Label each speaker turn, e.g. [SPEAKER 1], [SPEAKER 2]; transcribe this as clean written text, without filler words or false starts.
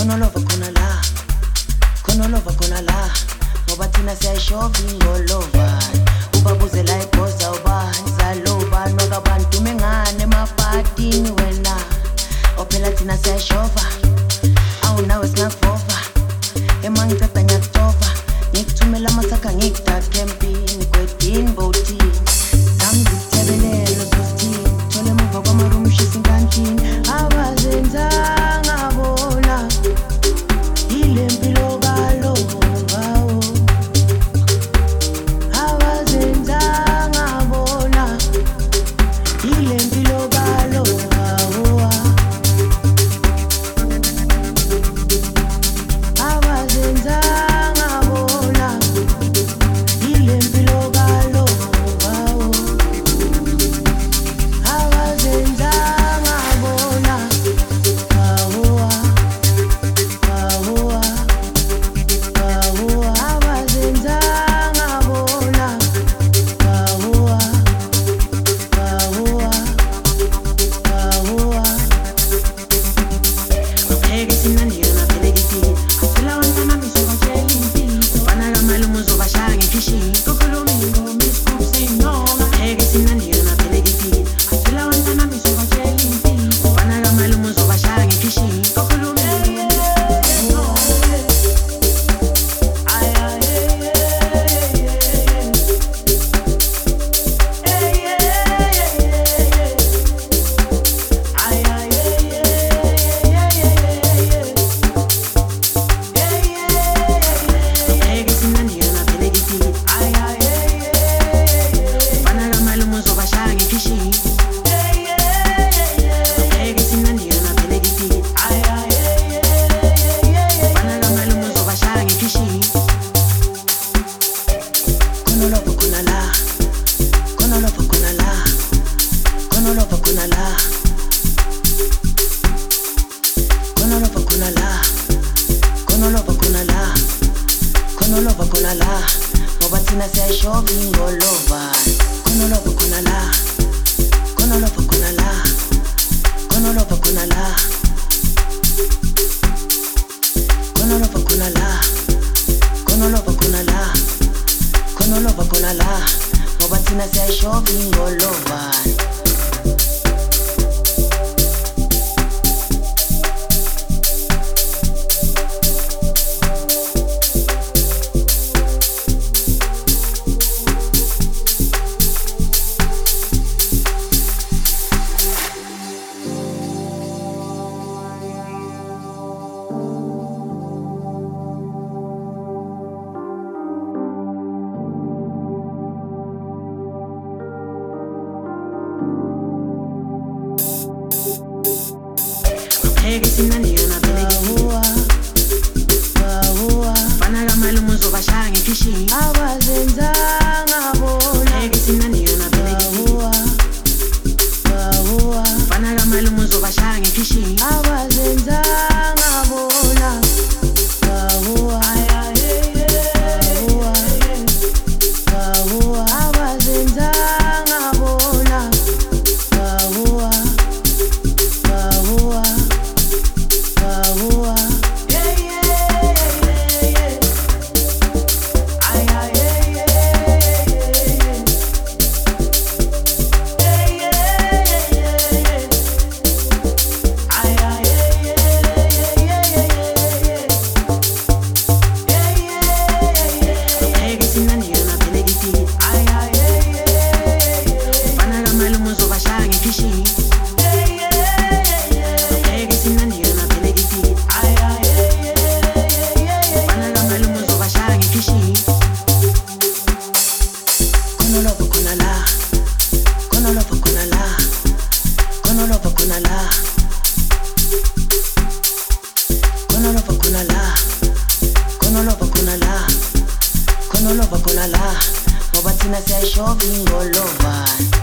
[SPEAKER 1] Khonolova khona la, khonolova khona la, ngoba thina siyayishova ingolova. Ubabuzela ibhoza ubani zaloba nokabantu mengane emapatini wena. Ophela thina siyayishova, awunawe singakuvova. Emangiceda ngiyakutova, ngikuthumela amasaka ngikudake empini kwedini bowtini. Zami zikuthebelela zozithini, thole emuva kwamarumu ushisa inkantini. Abazenzanga bona, ile mpilo kalova. Abazenzanga bona, ile mpilo kalova. Abazenzanga bona, ile mpilo kalova. Abazenzanga bona, abazenzanga bona, Pheke simnandi yona pelekitini, asila wantana misovakela impilo. Bana kamalume uzobashaya ngekhishini, kokhuluma ingoma isigubhu siyinonga. Pheke simnandi yona pelekitini, asila wantana misovakela impilo. Bana kamalume uzobashaya ngekhishini, kokhuluma ingoma isigubhu ngoba thina siyayishova ingolova. Khonolova khona la, khonolova khona la, khonolova khona la, khonolova khona la, khonolova khona la, khonolova khona la, ngoba thina siyayishova ingolova. Pheke simnandi yona pelekitini, bana kamalume uzobashaya ngekhishini. Abazenzanga bona, pheke simnandi yona pelekitini, bana kamalume uzobashaya ngekhishini. Abazenzanga bona, abazenzanga bona, ngoba thina siyayishova ingolova.